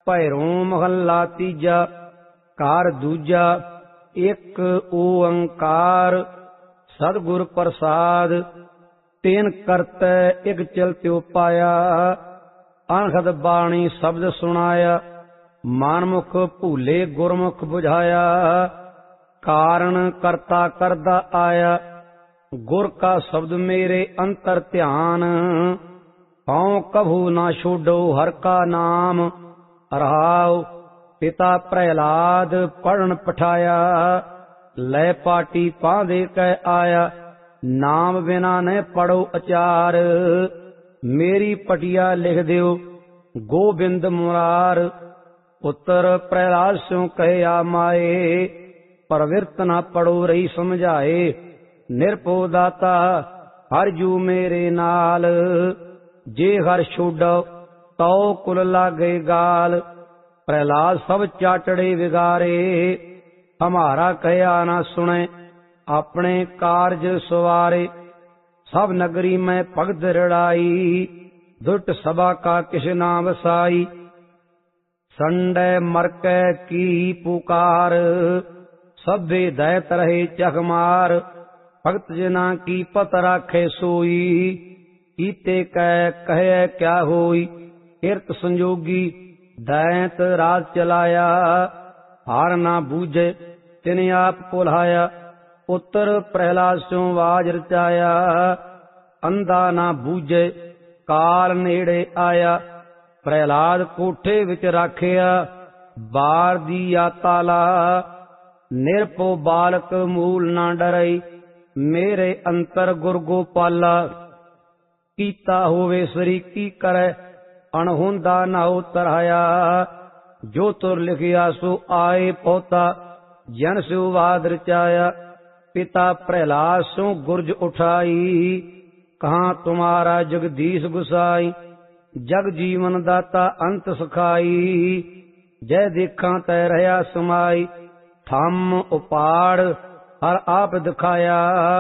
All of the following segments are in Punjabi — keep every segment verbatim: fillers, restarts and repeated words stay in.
ਭੈਰੋਂ ਮਹੱਲਾ ਤੀਜਾ। ਕਾਰ ਦੂਜਾ ਇੱਕ ਓੰਕਾਰ ਸਤਿਗੁਰ ਪ੍ਰਸਾਦ। ਤੈਨ ਕਰਤੈ ਇਕ ਚਲਤਿਉ ਪਾਇਆ, ਅਣਖਤ ਬਾਣੀ ਸ਼ਬਦ ਸੁਣਾਇਆ। ਮਨਮੁਖ ਭੂਲੇ ਗੁਰਮੁਖ ਬੁਝਾਇਆ, ਕਾਰਨ ਕਰਤਾ ਕਰਦਾ ਆਇਆ। ਗੁਰ ਕਾ ਸ਼ਬਦ ਮੇਰੇ ਅੰਤਰ ਧਿਆਨ, ਹਉ ਕਭੂ ਨਾ ਛੋਡੋ ਹਰ ਕਾ ਨਾਮ। ਰਹਾਉ ਪਿਤਾ ਪ੍ਰਹਿਲਾਦ ਪੜਨ ਪਠਾਇਆ, ਲੈ ਪਾਟੀ ਪਾਂਦੇ ਕਹਿ ਆਇਆ। ਨਾਮ ਬਿਨਾ ਨ ਪੜੋ ਅਚਾਰ, ਮੇਰੀ ਪਟਿਆ ਲਿਖ ਦਿਓ ਗੋਬਿੰਦ ਮੁਰਾਰ। ਪੁੱਤਰ ਪ੍ਰਹਿਲਾਦ ਸਿਉ ਕਹਿਆ ਮਾਏ, ਪ੍ਰਵਿਰਤ ਨਾ ਪੜੋ ਰਹੀ ਸਮਝਾਏ। ਨਿਰਭਉ ਦਾਤਾ ਹਰਿ ਜੂ ਮੇਰੇ ਨਾਲ, ਜੇ ਹਰਿ ਛੋਡੋ ਤਉ ਕੁਲ ਲਾਗੇ ਗਾਲ। ਪ੍ਰਹਿਲਾਦ ਸਭ ਚਾਟੜੇ ਵਿਗਾਰੇ, ਹਮਾਰਾ ਕਹਿਆ ਨਾ ਸੁਣੇ ਆਪਣੇ ਕਾਰਜ ਸਵਾਰੇ। ਸਭ ਨਗਰੀ ਮੈਂ ਭਗਤ ਰੜਾਈ, ਦੁਟ ਸਭਾ ਕਾ ਕਿਛ ਨਾ ਵਸਾਈ। ਸੰਡੈ ਮਰਕੈ ਕੀ ਪੁਕਾਰ, ਸਭੇ ਦੈਤ ਰਹੇ ਚਖਮਾਰ। ਭਗਤ ਜਨਾ ਕੀ ਪਤ ਰਾਖੇ ਸੋਈ, ਕੀਤੇ ਕੈ ਕਹਿ ਕਿਆ ਹੋਈ। ਕਿਰਤ ਸੰਜੋਗੀ ਦੈਂਤ ਰਾਜ ਚਲਾਇਆ, ਹਾਰ ਨਾ ਬੂਝੇ ਤਿਨ ਆਪ ਭੁਲਾਇਆ। ਪੁੱਤਰ ਪ੍ਰਹਿਲਾਦ ਸਿਉ ਵਾਜ ਰਚਾਇਆ, ਅੰਧਾ ਨਾ ਬੂਝੇ ਕਾਲ ਨੇੜੇ ਆਇਆ। ਪ੍ਰਹਿਲਾਦ ਕੋਠੇ ਵਿੱਚ ਰਾਖਿਆ, ਬਾਰ ਦੀਆ ਤਾਲਾ। ਨਿਰਭਉ ਬਾਲਕ ਮੂਲ ਨਾ ਡਰਈ, ਮੇਰੇ ਅੰਤਰ ਗੁਰ ਗੋਪਾਲਾ। ਕੀਤਾ ਹੋਵੇ ਸਰੀ ਕੀ ਕਰੈ, ਅਣਹੋਂਦਾ ਨਾ ਉਤਰਾਇਆ। ਜੋ ਤੁਰ ਲਿਖਿਆ ਸੋ ਆਏ ਪੋਤਾ, ਜਨ ਸਿਉ ਵਾਦ ਰਚਾਇਆ। ਪਿਤਾ ਪ੍ਰਹਿਲਾਦ ਸਿਉ ਗੁਰਜ ਉਠਾਈ, ਕਹਾਂ ਤੁਮਾਰਾ ਜਗਦੀਸ਼ ਗੁਸਾਈ। ਜਗ ਜੀਵਨ ਦਾਤਾ ਅੰਤ ਸੁਖਾਈ, ਜੈ ਦੇਖਾਂ ਤੈ ਰਹਾ ਸਮਾਈ। ਥੰਮ ਉਪਾੜ ਹਰ ਆਪ ਦਿਖਾਇਆ,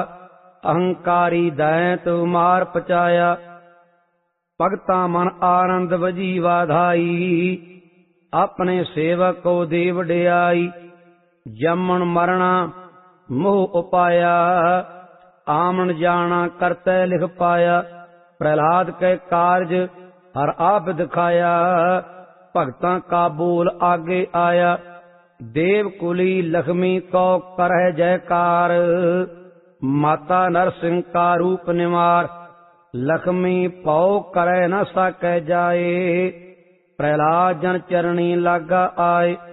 ਅਹੰਕਾਰੀ ਦੈਂਤ ਮਾਰ ਪਚਾਇਆ। ਭਗਤਾਂ ਮਨ ਆਨੰਦ ਵਜੀ ਵਾਧਾਈ, ਆਪਣੇ ਸੇਵਕ ਕੋ ਦੇ ਵਡਿਆਈ। ਜੰਮਣ ਮਰਣਾ ਮੋਹ ਉਪਾਇਆ, ਆਮਣ ਜਾਣਾ ਕਰਤੈ ਲਿਖ ਪਾਇਆ। ਪ੍ਰਹਿਲਾਦ ਕੈ ਕਾਰਜ ਹਰ ਆਪ ਦਿਖਾਇਆ, ਭਗਤਾਂ ਕਾ ਬੋਲ ਆਗੇ ਆਇਆ। ਦੇਵ ਕੁਲੀ ਲਖਮੀ ਕੋ ਕਰਹਿ ਜੈਕਾਰ, ਮਾਤਾ ਨਰਸਿੰਹ ਕਾ ਰੂਪ ਨਿਵਾਰ। ਲਖਮੀ ਭਉ ਕਰੈ ਨ ਸਕੈ ਜਾਏ, ਪ੍ਰਹਿਲਾਦ ਜਨ ਚਰਣੀ ਲਾਗਾ ਆਏ।